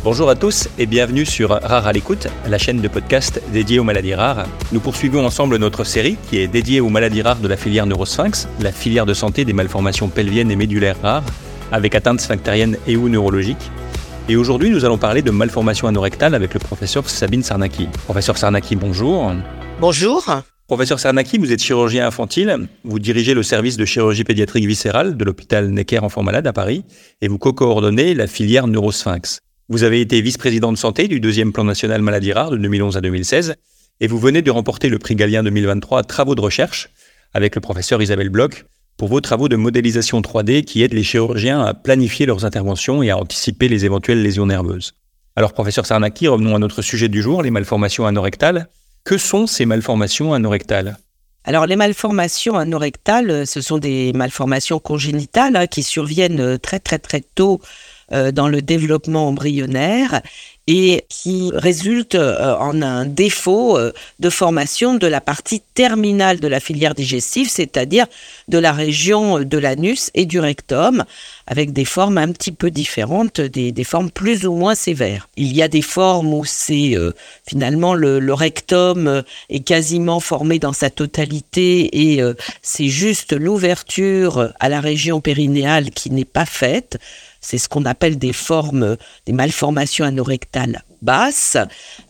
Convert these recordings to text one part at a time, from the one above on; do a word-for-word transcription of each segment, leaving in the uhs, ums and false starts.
Bonjour à tous et bienvenue sur Rare à l'écoute, la chaîne de podcast dédiée aux maladies rares. Nous poursuivons ensemble notre série qui est dédiée aux maladies rares de la filière neurosphinx, la filière de santé des malformations pelviennes et médulaires rares, avec atteintes sphinctériennes et ou neurologiques. Et aujourd'hui, nous allons parler de malformations anorectales avec le professeur Sabine Sarnaki. Professeur Sarnaki, bonjour. Bonjour. Professeur Sarnaki, vous êtes chirurgien infantile, vous dirigez le service de chirurgie pédiatrique viscérale de l'hôpital Necker Enfants Malades à Paris et vous co-coordonnez la filière neurosphinx. Vous avez été vice-président de santé du deuxième plan national maladies rares de deux mille onze à deux mille seize et vous venez de remporter le prix Galien deux mille vingt-trois Travaux de recherche avec le professeur Isabelle Bloch pour vos travaux de modélisation trois D qui aident les chirurgiens à planifier leurs interventions et à anticiper les éventuelles lésions nerveuses. Alors professeur Sarnaki, revenons à notre sujet du jour, les malformations anorectales. Que sont ces malformations anorectales ? Alors les malformations anorectales, ce sont des malformations congénitales hein, qui surviennent très très très tôt euh, dans le développement embryonnaire et qui résultent euh, en un défaut euh, de formation de la partie terminale de la filière digestive, c'est-à-dire de la région de l'anus et du rectum, avec des formes un petit peu différentes, des, des formes plus ou moins sévères. Il y a des formes où c'est euh, finalement le, le rectum euh, est quasiment formé dans sa totalité et euh, c'est juste l'ouverture à la région périnéale qui n'est pas faite. C'est ce qu'on appelle des formes, des malformations anorectales basses,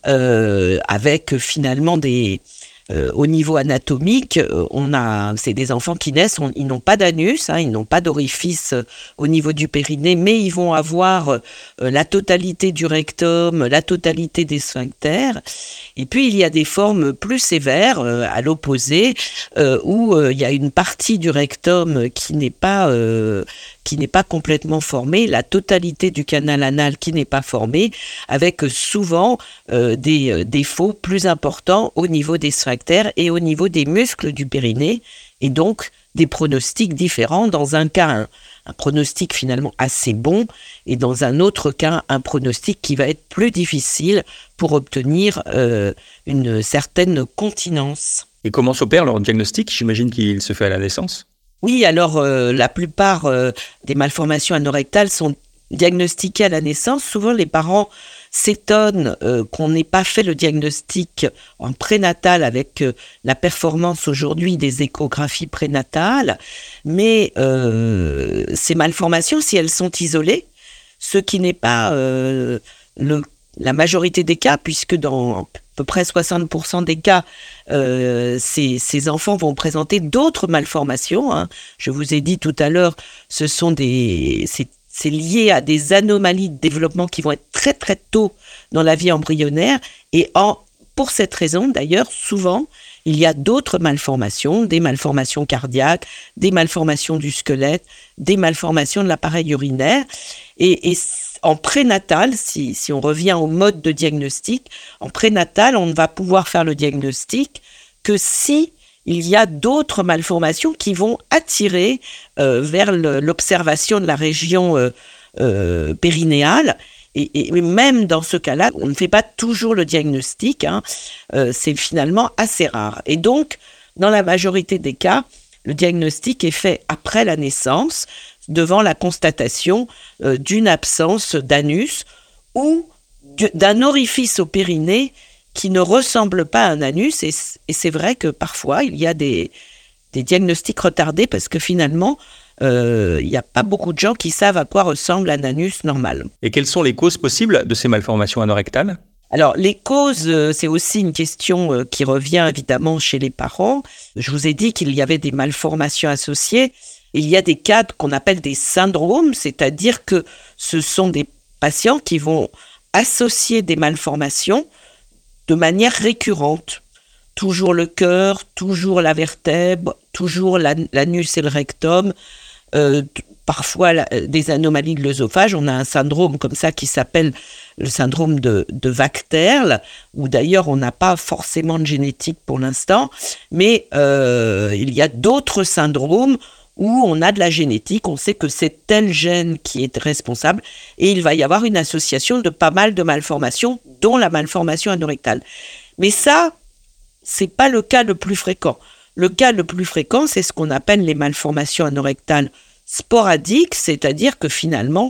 euh, avec finalement des... Euh, au niveau anatomique, euh, on a, c'est des enfants qui naissent, on, ils n'ont pas d'anus, hein, ils n'ont pas d'orifice euh, au niveau du périnée, mais ils vont avoir euh, la totalité du rectum, la totalité des sphincters. Et puis, il y a des formes plus sévères, euh, à l'opposé, euh, où euh, il y a une partie du rectum qui n'est pas... Euh, qui n'est pas complètement formée, la totalité du canal anal qui n'est pas formée, avec souvent euh, des euh, défauts plus importants au niveau des sphincters et au niveau des muscles du périnée, et donc des pronostics différents. Dans un cas, un, un pronostic finalement assez bon, et dans un autre cas, un pronostic qui va être plus difficile pour obtenir euh, une certaine continence. Et comment s'opère leur diagnostic ? J'imagine qu'il se fait à la naissance ? Oui, alors euh, la plupart euh, des malformations anorectales sont diagnostiquées à la naissance. Souvent, les parents s'étonnent euh, qu'on n'ait pas fait le diagnostic en prénatal avec euh, la performance aujourd'hui des échographies prénatales. Mais euh, ces malformations, si elles sont isolées, ce qui n'est pas euh, le, la majorité des cas, puisque dans à peu près soixante pour cent des cas, euh, ces, ces enfants vont présenter d'autres malformations. Hein. Je vous ai dit tout à l'heure, ce sont des, c'est, c'est lié à des anomalies de développement qui vont être très très tôt dans la vie embryonnaire. Et en, pour cette raison, d'ailleurs, souvent, il y a d'autres malformations, des malformations cardiaques, des malformations du squelette, des malformations de l'appareil urinaire. Et, et en prénatal, si, si on revient au mode de diagnostic, en prénatal, on ne va pouvoir faire le diagnostic que si il y a d'autres malformations qui vont attirer euh, vers le, l'observation de la région euh, euh, périnéale. Et, et même dans ce cas-là, on ne fait pas toujours le diagnostic, hein, euh, c'est finalement assez rare. Et donc, dans la majorité des cas, le diagnostic est fait après la naissance, devant la constatation euh, d'une absence d'anus ou d'un orifice au périnée qui ne ressemble pas à un anus. Et, et c'est vrai que parfois, il y a des, des diagnostics retardés parce que finalement, euh, il n'y a pas beaucoup de gens qui savent à quoi ressemble un anus normal. Et quelles sont les causes possibles de ces malformations anorectales ? Alors, les causes, euh, c'est aussi une question euh, qui revient évidemment chez les parents. Je vous ai dit qu'il y avait des malformations associées. Il y a des cas qu'on appelle des syndromes, c'est-à-dire que ce sont des patients qui vont associer des malformations de manière récurrente. Toujours le cœur, toujours la vertèbre, toujours l'anus et le rectum, euh, parfois la, des anomalies de l'œsophage. On a un syndrome comme ça qui s'appelle le syndrome de, de Vachterl, où d'ailleurs on n'a pas forcément de génétique pour l'instant, mais euh, il y a d'autres syndromes où on a de la génétique, on sait que c'est tel gène qui est responsable, et il va y avoir une association de pas mal de malformations, dont la malformation anorectale. Mais ça, c'est pas le cas le plus fréquent. Le cas le plus fréquent, c'est ce qu'on appelle les malformations anorectales sporadiques, c'est-à-dire que finalement,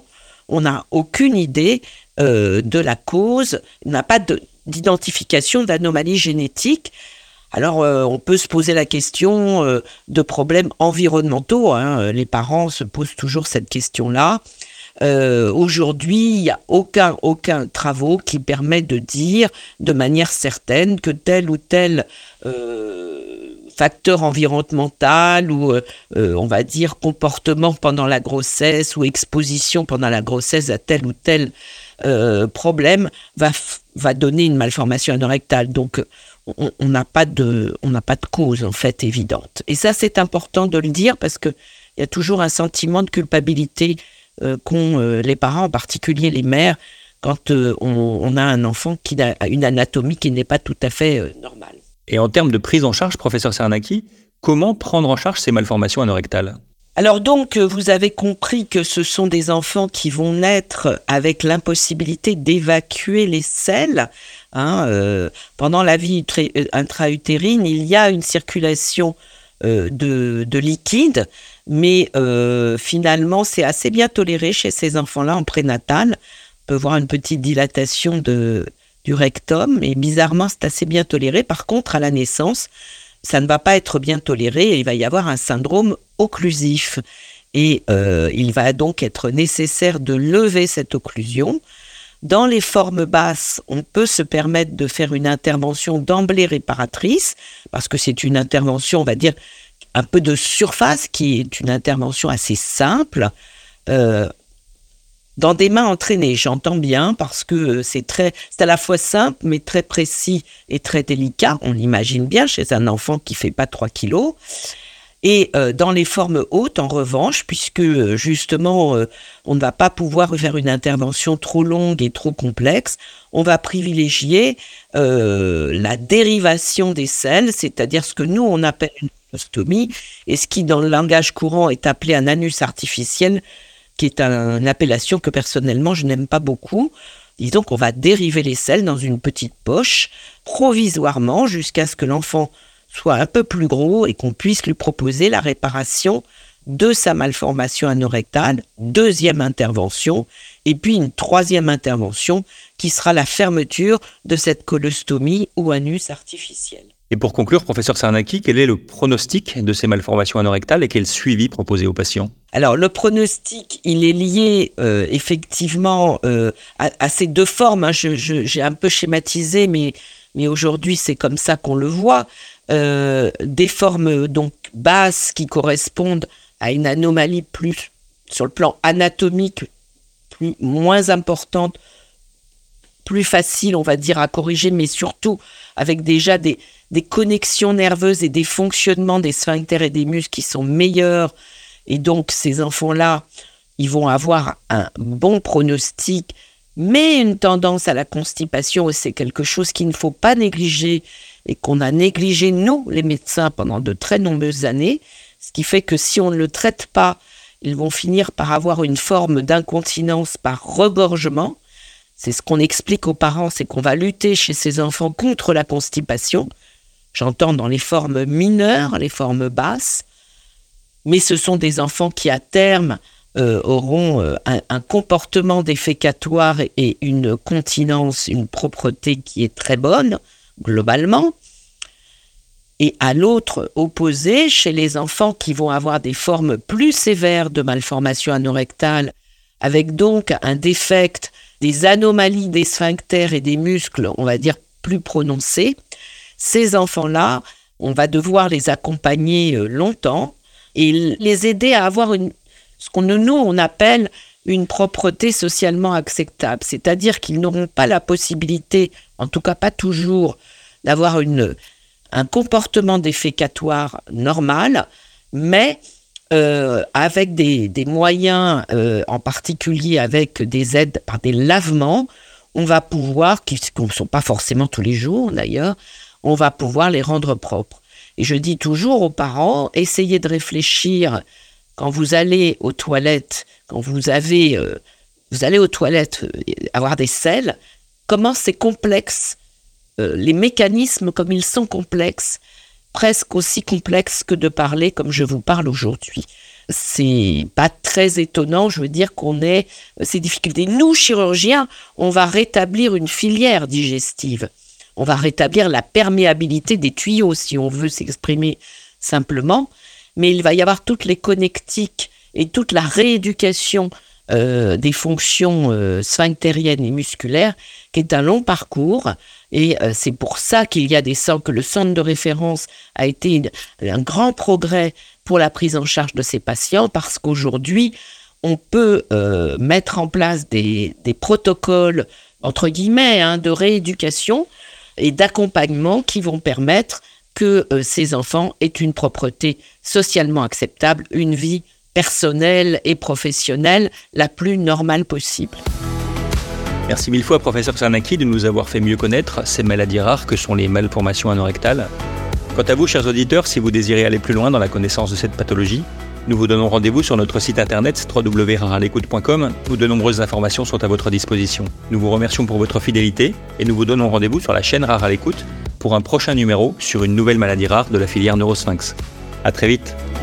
on n'a aucune idée euh, de la cause, on n'a pas de, d'identification d'anomalies génétiques. Alors, euh, on peut se poser la question euh, de problèmes environnementaux. Hein. Les parents se posent toujours cette question-là. Euh, aujourd'hui, il n'y a aucun, aucun travaux qui permet de dire de manière certaine que tel ou tel euh, facteur environnemental ou, euh, on va dire, comportement pendant la grossesse ou exposition pendant la grossesse à tel ou tel euh, problème va, va donner une malformation anorectale. Donc, on n'a pas de, on n'a pas de cause, en fait, évidente. Et ça, c'est important de le dire parce qu'il y a toujours un sentiment de culpabilité euh, qu'ont euh, les parents, en particulier les mères, quand euh, on, on a un enfant qui a une anatomie qui n'est pas tout à fait euh, normale. Et en termes de prise en charge, professeur Cernacki, comment prendre en charge ces malformations anorectales ? Alors donc, vous avez compris que ce sont des enfants qui vont naître avec l'impossibilité d'évacuer les selles. Hein, euh, pendant la vie intra-utérine, il y a une circulation euh, de, de liquide, mais euh, finalement, c'est assez bien toléré chez ces enfants-là en prénatal. On peut voir une petite dilatation de, du rectum, et bizarrement, c'est assez bien toléré. Par contre, à la naissance, ça ne va pas être bien toléré et il va y avoir un syndrome occlusif. Et euh, il va donc être nécessaire de lever cette occlusion. Dans les formes basses, on peut se permettre de faire une intervention d'emblée réparatrice, parce que c'est une intervention, on va dire, un peu de surface, qui est une intervention assez simple, euh, dans des mains entraînées, j'entends bien, parce que c'est très, c'est à la fois simple, mais très précis et très délicat. On l'imagine bien chez un enfant qui ne fait pas trois kilos. Et euh, dans les formes hautes, en revanche, puisque justement, euh, on ne va pas pouvoir faire une intervention trop longue et trop complexe, on va privilégier euh, la dérivation des selles, c'est-à-dire ce que nous, on appelle une colostomie, et ce qui, dans le langage courant, est appelé un anus artificiel, qui est un, une appellation que personnellement je n'aime pas beaucoup. Disons qu'on va dériver les selles dans une petite poche, provisoirement, jusqu'à ce que l'enfant soit un peu plus gros et qu'on puisse lui proposer la réparation de sa malformation anorectale, deuxième intervention, et puis une troisième intervention qui sera la fermeture de cette colostomie ou anus artificiel. Et pour conclure, professeur Cernacki, quel est le pronostic de ces malformations anorectales et quel suivi proposé aux patients ? Alors, le pronostic, il est lié euh, effectivement euh, à, à ces deux formes. Hein. Je, je, j'ai un peu schématisé, mais, mais aujourd'hui, c'est comme ça qu'on le voit. Euh, des formes donc basses qui correspondent à une anomalie plus, sur le plan anatomique, plus, moins importante, plus facile, on va dire, à corriger, mais surtout avec déjà des, des connexions nerveuses et des fonctionnements des sphincters et des muscles qui sont meilleurs. Et donc, ces enfants-là, ils vont avoir un bon pronostic, mais une tendance à la constipation, c'est quelque chose qu'il ne faut pas négliger et qu'on a négligé, nous, les médecins, pendant de très nombreuses années, ce qui fait que si on ne le traite pas, ils vont finir par avoir une forme d'incontinence par regorgement. C'est ce qu'on explique aux parents, c'est qu'on va lutter chez ces enfants contre la constipation. J'entends dans les formes mineures, les formes basses, mais ce sont des enfants qui, à terme, euh, auront euh, un, un comportement défécatoire et une continence, une propreté qui est très bonne, globalement. Et à l'autre opposé, chez les enfants qui vont avoir des formes plus sévères de malformation anorectale, avec donc un défect, des anomalies des sphincters et des muscles, on va dire, plus prononcées, ces enfants-là, on va devoir les accompagner longtemps et les aider à avoir une, ce qu'on nous, on appelle une propreté socialement acceptable. C'est-à-dire qu'ils n'auront pas la possibilité, en tout cas pas toujours, d'avoir une, un comportement défécatoire normal, mais euh, avec des, des moyens, euh, en particulier avec des aides par des lavements, on va pouvoir, qui ne sont pas forcément tous les jours d'ailleurs, on va pouvoir les rendre propres. Et je dis toujours aux parents, essayez de réfléchir quand vous allez aux toilettes, quand vous avez, euh, vous allez aux toilettes euh, avoir des selles, comment c'est complexe, euh, les mécanismes comme ils sont complexes, presque aussi complexe que de parler comme je vous parle aujourd'hui. C'est pas très étonnant, je veux dire, qu'on ait ces difficultés. Nous, chirurgiens, on va rétablir une filière digestive. On va rétablir la perméabilité des tuyaux, si on veut s'exprimer simplement. Mais il va y avoir toutes les connectiques et toute la rééducation euh, des fonctions euh, sphinctériennes et musculaires, qui est un long parcours. Et euh, c'est pour ça qu'il y a des centres, que le centre de référence a été une, un grand progrès pour la prise en charge de ces patients, parce qu'aujourd'hui, on peut euh, mettre en place des, des protocoles, entre guillemets, hein, de rééducation et d'accompagnement qui vont permettre que euh, ces enfants aient une propreté socialement acceptable, une vie personnelle et professionnelle la plus normale possible. Merci mille fois, professeur Sarnacki, de nous avoir fait mieux connaître ces maladies rares que sont les malformations anorectales. Quant à vous, chers auditeurs, si vous désirez aller plus loin dans la connaissance de cette pathologie, nous vous donnons rendez-vous sur notre site internet w w w point rare à l'écoute point com où de nombreuses informations sont à votre disposition. Nous vous remercions pour votre fidélité et nous vous donnons rendez-vous sur la chaîne Rare à l'écoute pour un prochain numéro sur une nouvelle maladie rare de la filière Neurosphinx. À très vite.